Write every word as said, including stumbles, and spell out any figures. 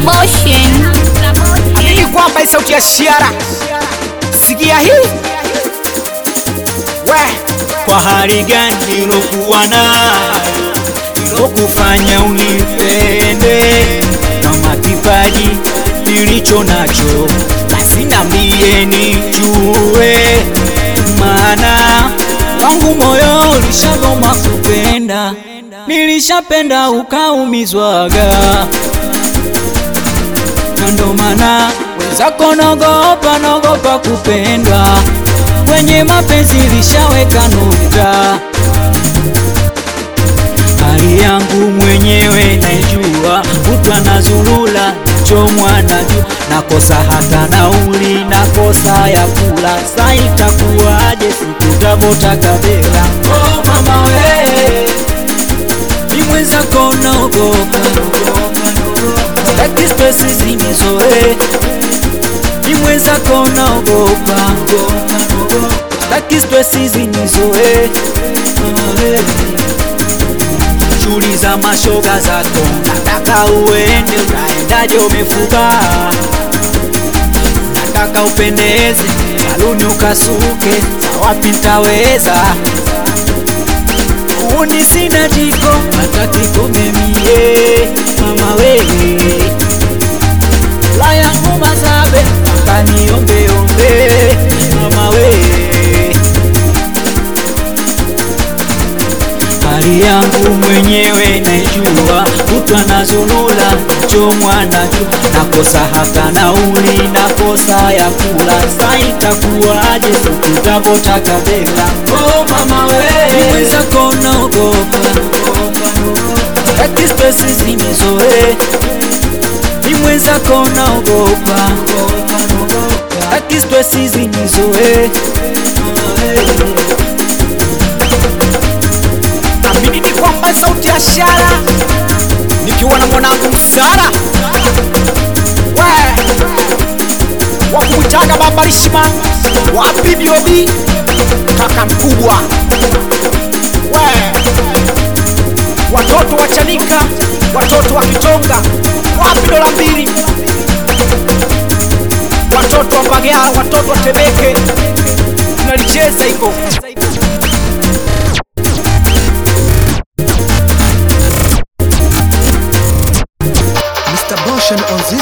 Motion. Hii kwamba sauti ya Shiara. Sikia hii. We, kwa hali gani nilokuwa nayo ilokufanya unipende, kama kipaji nilicho nacho basi niambie nijue, maana wangu moyo ulishagoma kupenda, nilishapenda ukaumizwaga, ndo maana wenzako nogopa nogopa kupendwa, kwenye mapenzi lishaweka nukta. Hali yangu mwenyewe naijua, kutwa na zulula chomwa na jua, nakosa hata nauli, nakosa ya kula, sa itakuwaje sikutavota kabela. Oh mama we, ni mwenzako naogopa, staki stresi zinizoe, ni mwenzako naogopa, staki stresi zinizoe. Shuli za mashoga zako nataka uende, unaendaje umefuba, nataka upendeze, saluni ukasuke, za wapi nitaweza, uni sina jiko hata kikombe mie, mama wewe la yangu mazabe kaniombe ombe, mama wewe hali yangu mwenyewe naijua, kutwa na zulula chomwa na jua, nakosa hata nauli, nakosa ya kula, sa itakuwaje sikutavota kabela. Oh mama we, mwenzako naogopa, staki stresi zinizoe, ni mwenzako naogopa, staki stresi zinizoe. amini ni kwamba sauti ya Shiara, nikiwa na mwanangu Msara. We, wakumwitaga Baba Rishma, wapi B O B, kaka mkubwa. We, watoto wa Chanika, watoto wa Kitonga, wapi dola mbili, watoto wa Mbagala, watoto wa Temeke, tunalicheza hiko. Mister Motion on this.